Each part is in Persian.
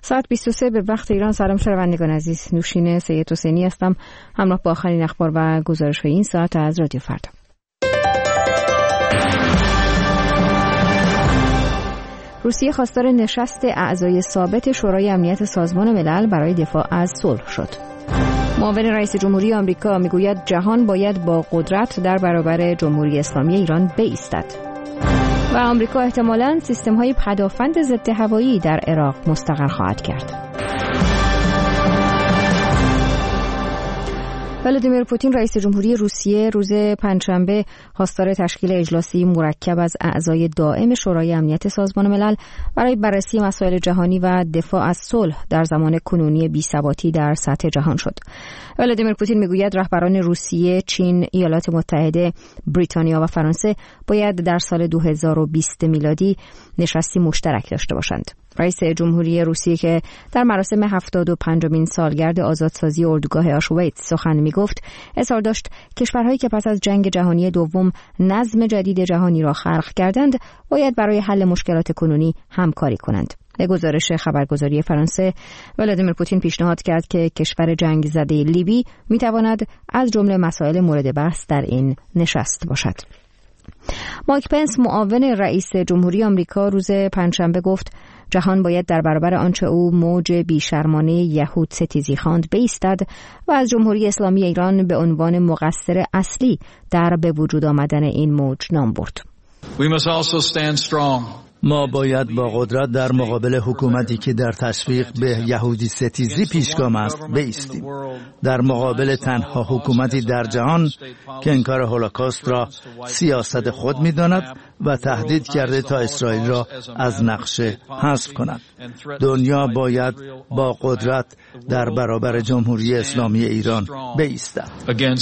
ساعت 23 به وقت ایران. سلام شنوندگان عزیز، نوشین سید حسینی هستم همراه با آخرین اخبار و گزارش‌های این ساعت از رادیو فردا. روسیه خواستار نشست اعضای ثابت شورای امنیت سازمان ملل برای دفاع از صلح شد. معاون رئیس جمهوری آمریکا میگوید جهان باید با قدرت در برابر جمهوری اسلامی ایران بایستد. و آمریکا احتمالاً سیستم‌های پدافند ضد هوایی در عراق مستقر خواهد کرد. ولادیمیر پوتین رئیس جمهوری روسیه روز پنجشنبه خواستار تشکیل اجلاسی مرکب از اعضای دائم شورای امنیت سازمان ملل برای بررسی مسائل جهانی و دفاع از صلح در زمان کنونی بی‌ثباتی در سطح جهان شد. ولادیمیر پوتین میگوید رهبران روسیه، چین، ایالات متحده، بریتانیا و فرانسه باید در سال 2020 میلادی نشستی مشترک داشته باشند. رئیس جمهوری روسیه که در مراسم 75مین سالگرد آزادسازی اردوگاه آشویتس سخن میگفت، اصرار داشت کشورهایی که پس از جنگ جهانی دوم نظم جدید جهانی را خلق کردند باید برای حل مشکلات کنونی همکاری کنند. به گزارش خبرگزاری فرانسه، ولادیمیر پوتین پیشنهاد کرد که کشور جنگ زده لیبی میتواند از جمله مسائل مورد بحث در این نشست باشد. مایک پنس معاون رئیس جمهوری آمریکا روز پنجشنبه گفت جهان باید در برابر آنچه او موج بیشرمانه یهود ستیزی خواند بایستد و از جمهوری اسلامی ایران به عنوان مقصر اصلی در به وجود آمدن این موج نام برد. ما باید با قدرت در مقابل حکومتی که در تشویق به یهودی ستیزی پیشگام است بایستیم. در مقابل تنها حکومتی در جهان که انکار هولوکاست را سیاست خود می‌داند و تهدید کرده تا اسرائیل را از نقشه حذف کند. دنیا باید با قدرت در برابر جمهوری اسلامی ایران بایستد.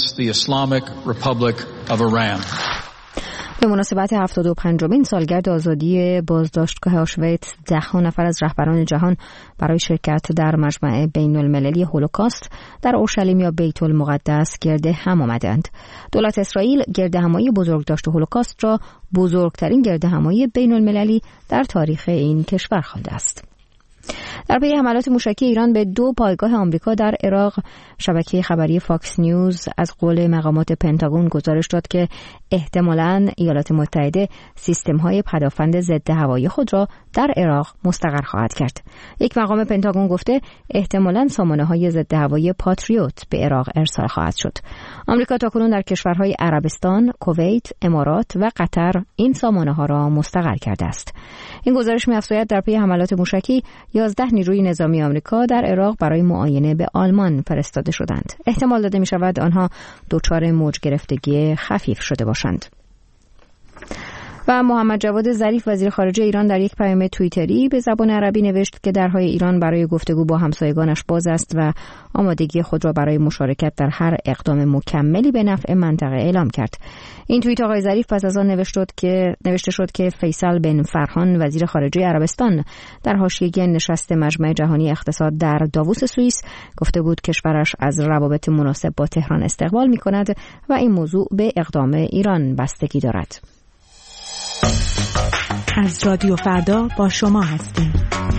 به مناسبت 75مین سالگرد آزادی بازداشتگاه آشویتس 10 نفر از رهبران جهان برای شرکت در مجمع بین المللی هولوکاست در اورشلیم یا بیت المقدس گرد هم آمدند. دولت اسرائیل گرد همایی بزرگداشت هولوکاست را بزرگترین گرد همایی بین المللی در تاریخ این کشور خوانده است. در پی حملات موشکی ایران به 2 پایگاه آمریکا در عراق، شبکه خبری فاکس نیوز از قول مقامات پنتاگون گزارش داد که احتمالاً ایالات متحده سیستم‌های پدافند ضد هوایی خود را در عراق مستقر خواهد کرد. یک مقام پنتاگون گفته احتمالاً سامانه‌های ضد هوایی پاتریوت به عراق ارسال خواهد شد. آمریکا تاکنون در کشورهای عربستان، کویت، امارات و قطر این سامانه‌ها را مستقر کرده است. این گزارش می‌افزاید در پی حملات موشکی 11 نیروی نظامی آمریکا در عراق برای معاینه به آلمان فرستاده شدند. احتمال داده می‌شود آنها دچار موج گرفتگی خفیف شده باشند. و محمد جواد ظریف وزیر خارجه ایران در یک پیام توییتری به زبان عربی نوشت که درهای ایران برای گفتگو با همسایگانش باز است و آمادگی خود را برای مشارکت در هر اقدام مکملی به نفع منطقه اعلام کرد. این توییت آقای ظریف پس از آن نوشته شد که فیصل بن فرحان وزیر خارجه عربستان در حاشیه نشست مجمع جهانی اقتصاد در داووس سوئیس گفته بود کشورش از روابط مناسب با تهران استقبال می‌کند و این موضوع به اقدام ایران بستگی دارد. از رادیو فردا با شما هستیم.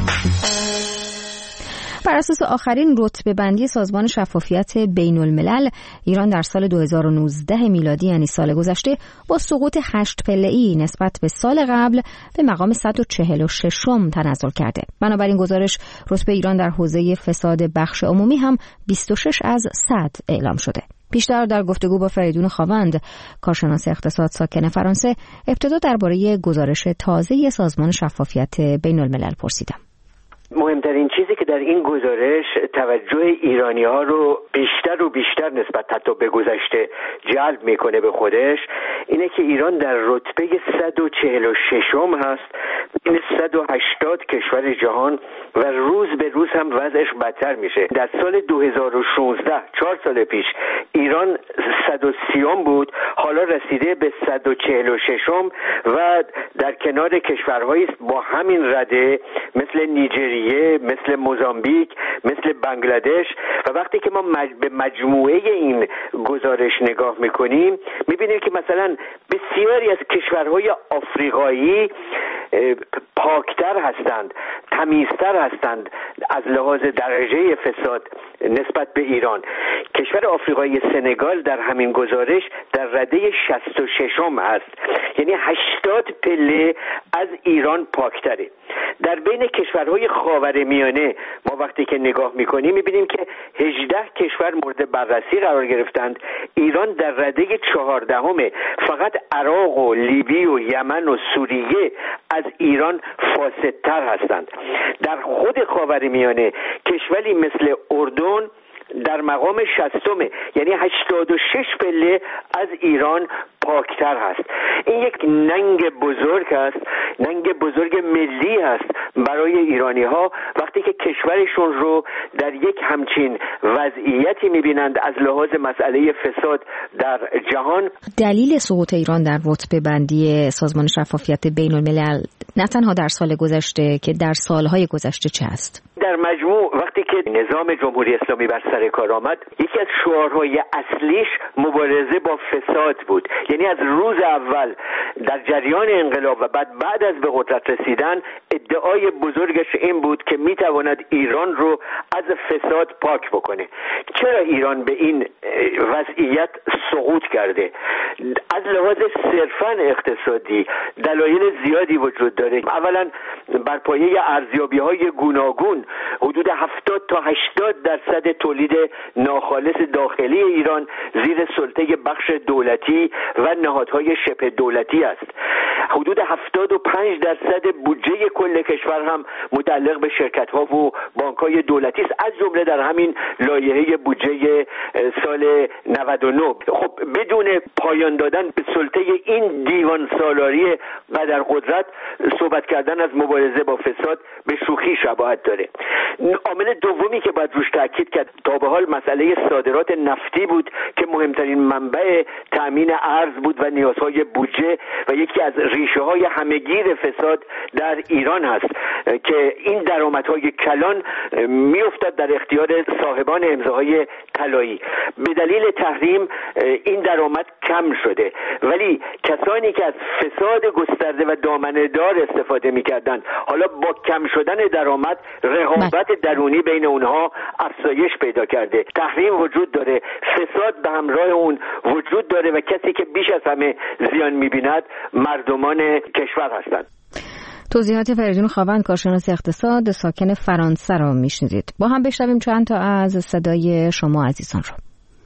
بر اساس آخرین رتبه بندی سازمان شفافیت بین الملل، ایران در سال 2019 میلادی یعنی سال گذشته با سقوط 8 پله‌ای نسبت به سال قبل به مقام 146م تنزل کرده. بنابراین گزارش رتبه ایران در حوزه فساد بخش عمومی هم 26 از 100 اعلام شده. بیشتر در گفتگو با فریدون خاوند، کارشناس اقتصاد ساکن فرانسه، ابتدا درباره گزارش تازه سازمان شفافیت بین الملل پرسیدم. مهمترین چیزی که در این گزارش توجه ایرانی‌ها رو بیشتر و بیشتر نسبت حتی به گذشته جلب میکنه به خودش اینه که ایران در رتبه 146م هست بین 180 کشور جهان و روز به روز هم وضعش بدتر میشه. در سال 2016 4 سال پیش ایران 130م بود، حالا رسیده به 146م و در کنار کشورهایی با همین رده مثل نیجریه، مثل موزامبیک، مثل بنگلادش. و وقتی که ما به مجموعه این گزارش نگاه میکنیم میبینیم که مثلا بسیاری از کشورهای آفریقایی پاکتر هستند، تمیزتر هستند از لحاظ درجه فساد نسبت به ایران. کشور آفریقایی سنگال در همین گزارش در رده 66م هست، یعنی 80 پله از ایران پاکتره. در بین کشورهای خاورمیانه ما وقتی که نگاه میکنیم میبینیم که 18 کشور مورد بررسی قرار گرفتند. ایران در رده 14م. فقط عراق و لیبی و یمن و سوریه از ایران فاسدتر هستند. در خود خاورمیانه کشوری مثل اردن در مقام 60م، یعنی 86 پله از ایران پاکتر هست. این یک ننگ بزرگ است، ننگ بزرگ ملی است برای ایرانی ها وقتی که کشورشون رو در یک همچین وضعیتی میبینند از لحاظ مسئله فساد در جهان. دلیل سقوط ایران در رتبه بندی سازمان شفافیت بین الملل نه تنها در سال گذشته که در سالهای گذشته چه است؟ در مجموع وقتی که نظام جمهوری اسلامی بر سر کار آمد، یکی از شعارهای اصلیش مبارزه با فساد بود. یعنی از روز اول در جریان انقلاب و بعد از به قدرت رسیدن ادعای بزرگش این بود که میتواند ایران رو از فساد پاک بکنه. چرا ایران به این وضعیت سقوط کرده؟ از لحاظ صرفاً اقتصادی دلایل زیادی وجود داره. اولا بر پایه ارزیابی‌های گوناگون حدود 70 تا 80% تولید ناخالص داخلی ایران زیر سلطه بخش دولتی و نهادهای شبه دولتی است. حدود 75% بودجه کل کشور هم متعلق به شرکت‌ها و بانک‌های دولتی است، از جمله در همین لایحه بودجه سال 99. خب بدون پایان دادن به سلطه این دیوان سالاری قدر قدرت صحبت کردن از مبارزه با فساد به شوخی شباهت داره. عامل دومی که باید روش تاکید کرد تا به حال مسئله صادرات نفتی بود که مهمترین منبع تامین ارز بود و نیازهای بودجه و یکی از ریشه های همهگیر فساد در ایران هست که این درآمدهای کلان میافتد در اختیار صاحبان امضاهای طلایی. به دلیل تحریم این درآمد کم شده، ولی کسانی که از فساد گسترده و دامنه‌دار استفاده می‌کردند حالا با کم شدن درآمد رقابت درونی بین اونها افزایش پیدا کرده. تحریم وجود داره، فساد به همراه اون وجود داره و کسی که بیش از همه زیان می‌بیند مردمان کشور هستند. توضیحات فریدون خاوند، کارشناس اقتصاد ساکن فرانسه را میشنیدید. با هم بشنویم چند تا از صدای شما عزیزان رو.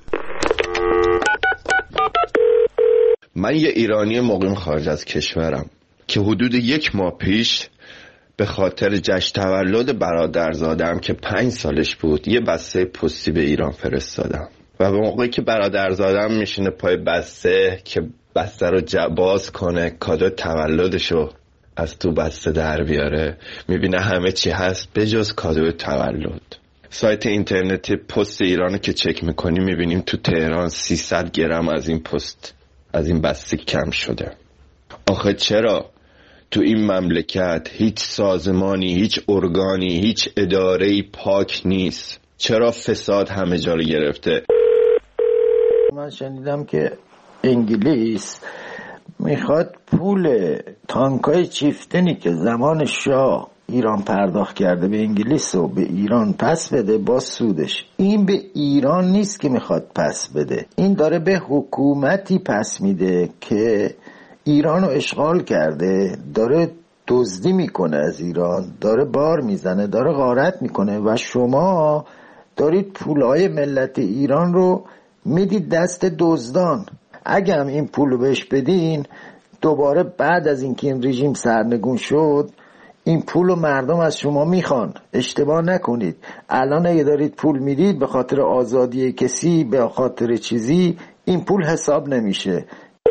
من یه ایرانی مقیم خارج از کشورم که حدود 1 ماه پیش به خاطر جشن تولد برادرزادم که 5 سالش بود یه بسته پستی به ایران فرستادم و به موقعی که برادرزادم میشینه پای بسته که بسته رو باز کنه کادو تولدشو از تو بسته در بیاره، میبینه همه چی هست به جز کادو تولد. سایت اینترنتی پست ایران که چک میکنی میبینیم تو تهران 300 گرم از این پست از این بسته کم شده. آخه چرا تو این مملکت هیچ سازمانی، هیچ ارگانی، هیچ اداره‌ای پاک نیست؟ چرا فساد همه جا رو گرفته؟ من شنیدم که انگلیس میخواد پول تانکای چیفتنی که زمان شاه ایران پرداخت کرده به انگلیس و به ایران پس بده با سودش. این به ایران نیست که میخواد پس بده، این داره به حکومتی پس میده که ایران رو اشغال کرده، داره دزدی میکنه از ایران، داره بار میزنه، داره غارت میکنه و شما دارید پولهای ملت ایران رو میدید دست دزدان. اگه هم این پول رو بهش بدین دوباره بعد از اینکه این رژیم سرنگون شد این پول رو مردم از شما میخوان. اشتباه نکنید، الان اگه دارید پول میدید به خاطر آزادی کسی، به خاطر چیزی، این پول حساب نمیشه.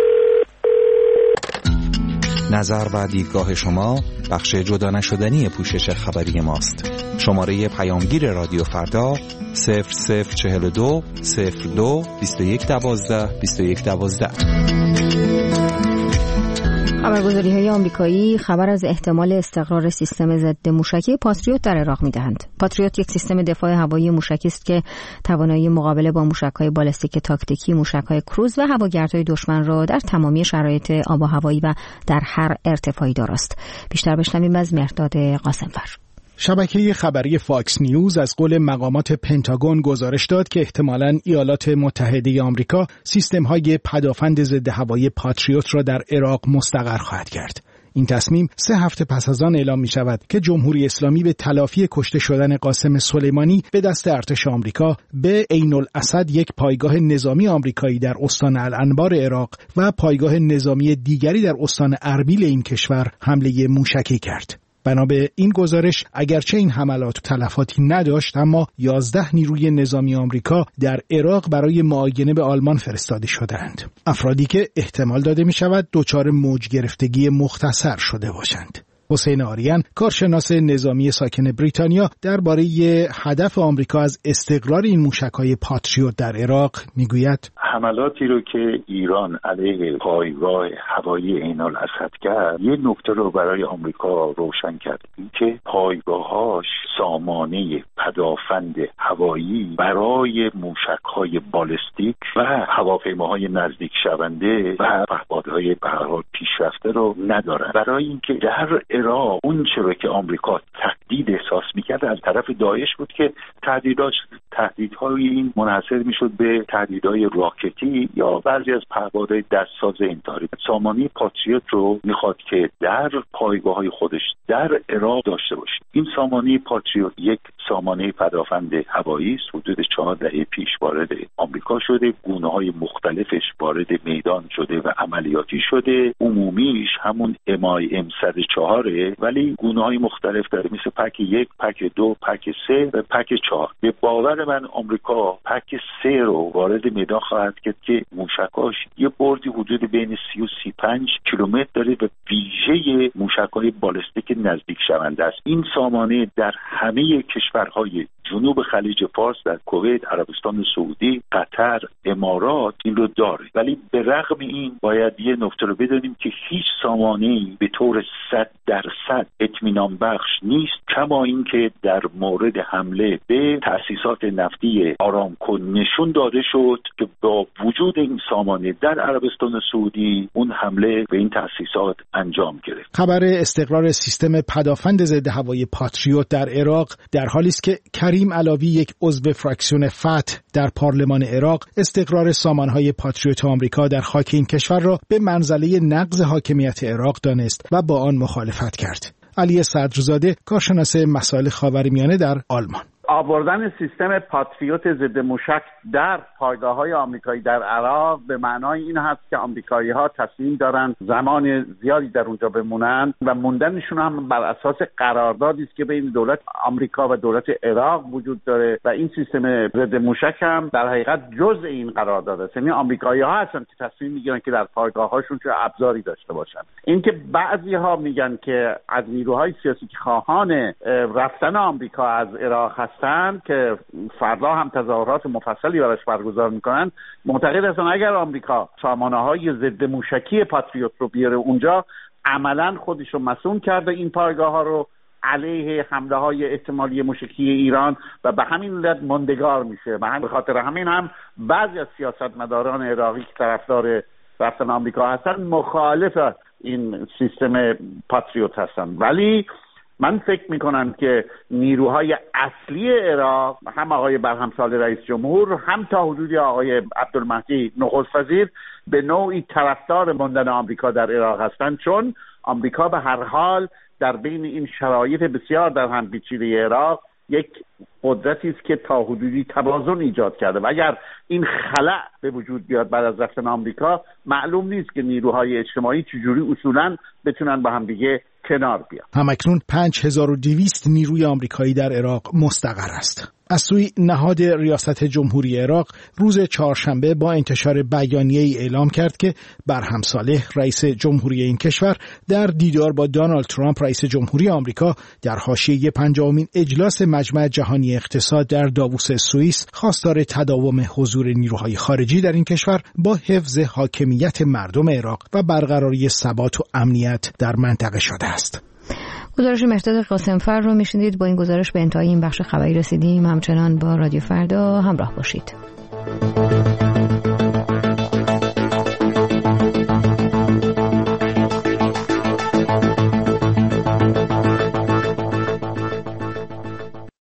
نظر و دیدگاه شما بخش جدا نشدنی پوشش خبری ماست. شماره پیامگیر رادیو فردا 0042 02 21 12 21 12. خبرگزاری‌های آمریکایی خبر از احتمال استقرار سیستم ضد موشکی پاتریوت در عراق می‌دهند. پاتریوت یک سیستم دفاع هوایی موشکی است که توانایی مقابله با موشک‌های بالستیک تاکتیکی، موشک‌های کروز و هواگردهای دشمن را در تمامی شرایط آب و هوایی و در هر ارتفاعی دارست. بیشتر بشنویم از مهرداد قاسم‌فر. شبکه خبری فاکس نیوز از قول مقامات پنتاگون گزارش داد که احتمالاً ایالات متحده آمریکا سیستم‌های پدافند ضد هوایی پاتریوت را در عراق مستقر خواهد کرد. این تصمیم 3 هفته پس از آن اعلام می شود که جمهوری اسلامی به تلافی کشته شدن قاسم سلیمانی به دست ارتش آمریکا به عین الاسد یک پایگاه نظامی آمریکایی در استان الانبار عراق و پایگاه نظامی دیگری در استان اربیل این کشور حمله موشکی کرد. بنا به این گزارش اگرچه این حملات تلفاتی نداشت، اما 11 نیروی نظامی آمریکا در عراق برای معاینه به آلمان فرستاده شدند. افرادی که احتمال داده می شود دچار موج گرفتگی مختصر شده باشند. حسین آریان، کارشناس نظامی ساکن بریتانیا، درباره هدف آمریکا از استقرار این موشک‌های پاتریوت در عراق میگوید: حملاتی رو که ایران علیه پایگاه هوایی عین الاسد کرد، یه نکته رو برای آمریکا روشن کرد، اینکه پایگاه‌هاش سامانه پدافند هوایی برای موشک‌های بالستیک و هواپیماهای نزدیک شونده و پهپادهای به هر حال پیشرفته رو ندارن. برای اینکه در عراق اون چرا که آمریکا تهدید احساس می‌کرد از طرف داعش بود که تهدیدهای این منحصر میشد به تهدیدهای راکتی یا بعضی از پهپادهای دستساز انتحاری. سامانه پاتریوت رو میخواد که در پایگاه‌های خودش در عراق داشته باشه. این سامانه پاتریوت یک سامانه پدافند هوایی است. حدود 4 دهه پیش وارد آمریکا شده، گونه‌های مختلفش وارد میدان شده و عملیاتی شده. عمومیش همون MIM 104 ولی گونه‌های مختلف داره، مثل پک 1، پک 2، پک 3 و پک 4. به باور من آمریکا پک 3 رو وارد میدان خواهد کرد که موشکاش یه بردی حدود بین 30 و 35 کیلومتر داره و ویژه موشک‌های بالستیک نزدیک شونده است. این سامانه در همه کشورهای جنوب خلیج فارس، در کویت، عربستان سعودی، قطر، امارات این رو داره. ولی به رغم این باید یه نکته رو بدونیم که هیچ سامانه‌ای به طور 100% اطمینان بخش نیست، کما اینکه در مورد حمله به تأسیسات نفتی آرامکو نشون داده شد که با وجود این سامانه در عربستان سعودی اون حمله به این تأسیسات انجام گرفت. خبر استقرار سیستم پدافند ضد هوایی پاتریوت در عراق در حالی است که کریم علوی، یک عضو فراکسیون فتح در پارلمان عراق، استقرار سامانهای پاتریوت آمریکا در خاک این کشور را به منزله نقض حاکمیت عراق دانست و با آن مخالفت کرد. علی صدرزاده، کارشناس مسائل خاورمیانه در آلمان: آوردن سیستم پاتریوت ضد موشک در پایگاه‌های آمریکایی در عراق به معنای این هست که آمریکایی‌ها تصمیم دارن زمان زیادی در اونجا بمونن و موندنشون هم بر اساس قراردادی است که بین دولت آمریکا و دولت عراق وجود داره و این سیستم ضد موشک هم در حقیقت جزء این قرارداد است. یعنی آمریکایی‌ها هستن که تصمیم میگیرن که در پایگاه‌هاشون چه ابزاری داشته باشن. اینکه بعضی‌ها میگن که از نیروهای سیاسی که خواهان رفتن آمریکا از عراق هستند که فردا هم تظاهرات مفصلی براش برگزار میکنن، معتقد هستن اگر آمریکا سامانه‌های ضد موشکی پاتریوت رو بیاره اونجا، عملاً خودش رو مسئول کرده این پایگاه‌ها رو علیه حمله‌های احتمالی موشکی ایران و به همین علت ماندگار میشه. به خاطر همین هم بعضی از سیاستمداران عراقی که طرفدار رفتن آمریکا هستن مخالف این سیستم پاتریوت هستن. ولی من فکر میکنم که نیروهای اصلی عراق، هم آقای برهمسال رئیس جمهور، هم تا حدودی آقای عبدالمهدی نخست وزیر، به نوعی طرفدار ماندن آمریکا در عراق هستند، چون آمریکا به هر حال در بین این شرایط بسیار در هم پیچیده عراق یک قدرتی است که تا حدودی توازن ایجاد کرده و اگر این خلأ به وجود بیاد بعد از رفتن آمریکا، معلوم نیست که نیروهای اجتماعی چجوری اصولاً بتونن با هم دیگه کنار بیان. همکنون 5200 نیروی آمریکایی در عراق مستقر است. از سوی نهاد ریاست جمهوری عراق روز چهارشنبه با انتشار بیانیه‌ای اعلام کرد که برهم صالح رئیس جمهوری این کشور در دیدار با دونالد ترامپ رئیس جمهوری آمریکا در حاشیه 50مین اجلاس مجمع جهانی اقتصاد در داووس سوئیس خواستار تداوم حضور نیروهای خارجی در این کشور با حفظ حاکمیت مردم عراق و برقراری ثبات و امنیت در منطقه شده است. گزارش مهرداد قاسمفر رو میشنیدید. با این گزارش به انتهای این بخش خبری رسیدیم. همچنان با رادیو فردا همراه باشید.